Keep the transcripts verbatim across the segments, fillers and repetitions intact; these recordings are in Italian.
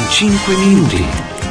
cinque minuti.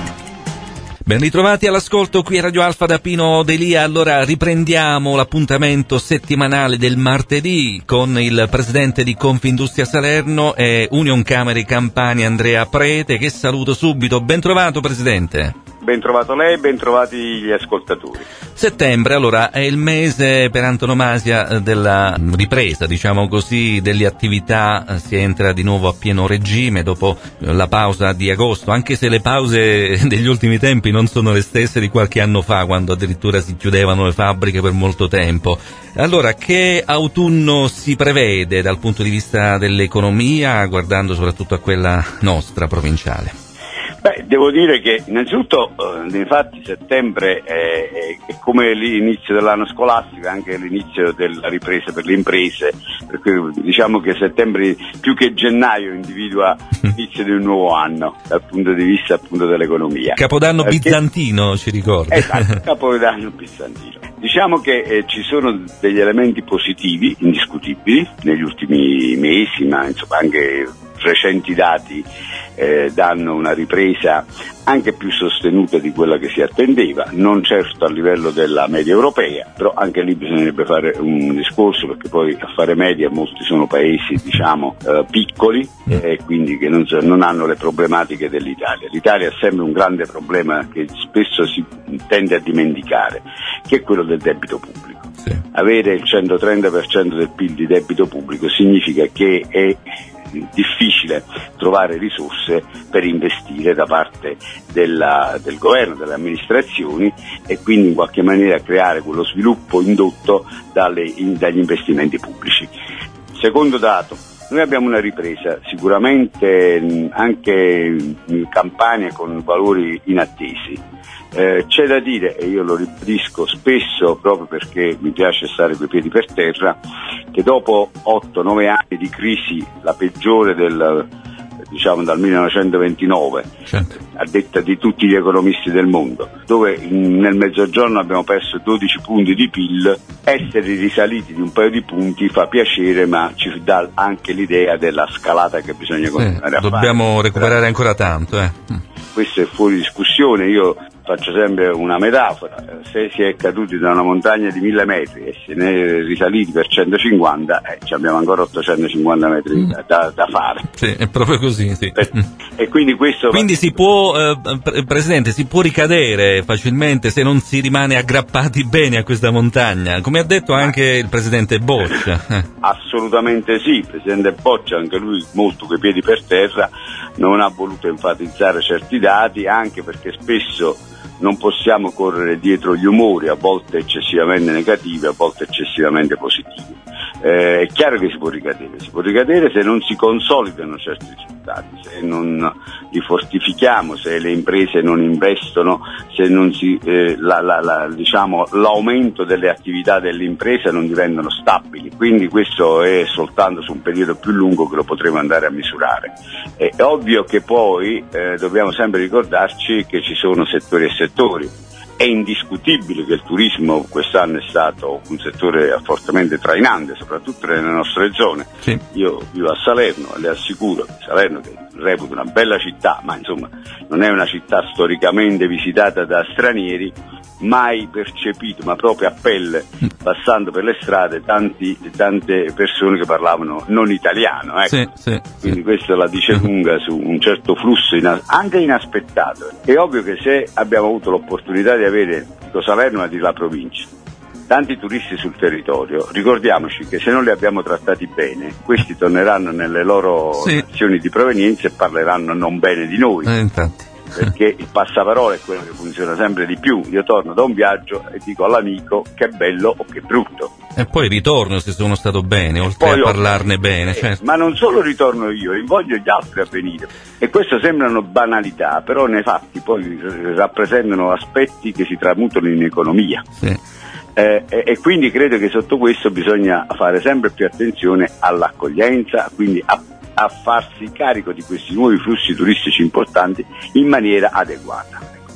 Ben ritrovati all'ascolto qui a Radio Alfa da Pino Delia. Allora riprendiamo l'appuntamento settimanale del martedì con il presidente di Confindustria Salerno e Union Camere Campania Andrea Prete, che saluto subito. Ben trovato presidente. Ben trovato lei, ben trovati gli ascoltatori. Settembre, allora, è il mese per antonomasia della ripresa, diciamo così, delle attività. Si entra di nuovo a pieno regime dopo la pausa di agosto, anche se le pause degli ultimi tempi non sono le stesse di qualche anno fa, quando addirittura si chiudevano le fabbriche per molto tempo. Allora, che autunno si prevede dal punto di vista dell'economia, guardando soprattutto a quella nostra provinciale? Beh, devo dire che innanzitutto, eh, infatti settembre è, è come l'inizio dell'anno scolastico, è anche l'inizio della ripresa per le imprese, per cui diciamo che settembre più che gennaio individua l'inizio di un nuovo anno dal punto di vista appunto dell'economia. Capodanno Perché... bizantino, ci ricorda. Esatto, Capodanno bizantino. Diciamo che eh, ci sono degli elementi positivi, indiscutibili, negli ultimi mesi, ma insomma anche recenti dati eh, danno una ripresa anche più sostenuta di quella che si attendeva, non certo a livello della media europea, però anche lì bisognerebbe fare un discorso, perché poi a fare media molti sono paesi diciamo eh, piccoli e eh, quindi che non, non hanno le problematiche dell'Italia. L'Italia ha sempre un grande problema che spesso si tende a dimenticare, che è quello del debito pubblico. Sì. Avere il centotrenta per cento del P I L di debito pubblico significa che è difficile trovare risorse per investire da parte della, del governo, delle amministrazioni, e quindi in qualche maniera creare quello sviluppo indotto dalle, in, dagli investimenti pubblici. Secondo dato, noi abbiamo una ripresa sicuramente mh, anche in Campania con valori inattesi. Eh, c'è da dire, e io lo ribadisco spesso proprio perché mi piace stare coi piedi per terra, che dopo otto nove anni di crisi, la peggiore del, diciamo dal millenovecentoventinove, certo, a detta di tutti gli economisti del mondo, dove in, nel mezzogiorno abbiamo perso dodici punti di P I L, essere risaliti di un paio di punti fa piacere, ma ci dà anche l'idea della scalata che bisogna continuare sì, a dobbiamo fare. Dobbiamo recuperare ancora tanto. Eh. Questo è fuori discussione. Io faccio sempre una metafora: se si è caduti da una montagna di mille metri e se ne è risaliti per centocinquanta, eh, abbiamo ancora ottocentocinquanta metri mm. da, da fare. Sì, è proprio così, sì. Per, e quindi questo quindi si può, eh, Presidente, si può ricadere facilmente se non si rimane aggrappati bene a questa montagna, come ha detto anche il Presidente Boccia. Eh. Assolutamente sì, il Presidente Boccia, anche lui molto coi piedi per terra, non ha voluto enfatizzare certi dati, anche perché spesso non possiamo correre dietro gli umori, a volte eccessivamente negativi, a volte eccessivamente positivi. Eh, è chiaro che si può ricadere, si può ricadere se non si consolidano certi risultati, se non li fortifichiamo, se le imprese non investono, se non si, eh, la, la, la, diciamo, l'aumento delle attività dell'impresa non diventano stabili. Quindi questo è soltanto su un periodo più lungo che lo potremo andare a misurare. È ovvio che poi eh, dobbiamo sempre ricordarci che ci sono settori e settori. È indiscutibile che il turismo quest'anno è stato un settore fortemente trainante, soprattutto nelle nostre zone. Sì. Io vivo a Salerno e le assicuro che Salerno, che reputo una bella città, ma insomma non è una città storicamente visitata da stranieri, mai percepito, ma proprio a pelle, passando per le strade, tanti, tante persone che parlavano non italiano, ecco. Sì, sì, quindi sì. Questo la dice lunga su un certo flusso ina- anche inaspettato. È ovvio che se abbiamo avuto l'opportunità di avere, dico Salerno, ma di la provincia, tanti turisti sul territorio, ricordiamoci che se non li abbiamo trattati bene, questi torneranno nelle loro sì. nazioni di provenienza e parleranno non bene di noi. Eh, infatti. Perché il passaparola è quello che funziona sempre di più. Io torno da un viaggio e dico all'amico che è bello o che è brutto. E poi ritorno se sono stato bene, oltre poi, a parlarne ho... bene. Certo. Ma non solo ritorno io, invoglio gli altri a venire. E questo sembrano banalità, però nei fatti poi rappresentano aspetti che si tramutano in economia. Sì. Eh, e, e quindi credo che sotto questo bisogna fare sempre più attenzione all'accoglienza, quindi a a farsi carico di questi nuovi flussi turistici importanti in maniera adeguata.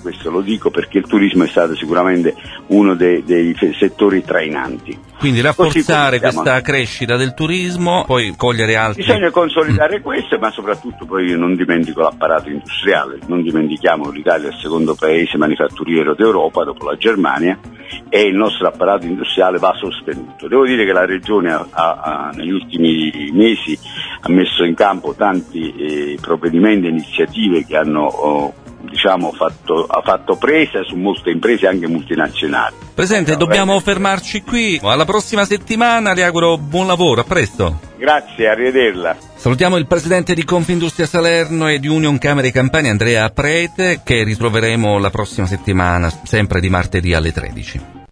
questo lo dico perché il turismo è stato sicuramente uno dei, dei settori trainanti. Quindi rafforzare questa crescita del turismo, poi cogliere altri... Bisogna consolidare mm. questo, ma soprattutto poi io non dimentico l'apparato industriale, non dimentichiamo che l'Italia è il secondo paese manifatturiero d'Europa dopo la Germania e il nostro apparato industriale va sostenuto. Devo dire che la Regione ha, ha, negli ultimi mesi ha messo in campo tanti eh, provvedimenti e iniziative che hanno oh, diciamo fatto, ha fatto presa su molte imprese anche multinazionali. Presidente, dobbiamo fermarci qui. Alla prossima settimana, le auguro buon lavoro, a presto. Grazie, arrivederla. Salutiamo il presidente di Confindustria Salerno e di Union Camere Campania, Andrea Prete, che ritroveremo la prossima settimana, sempre di martedì alle tredici.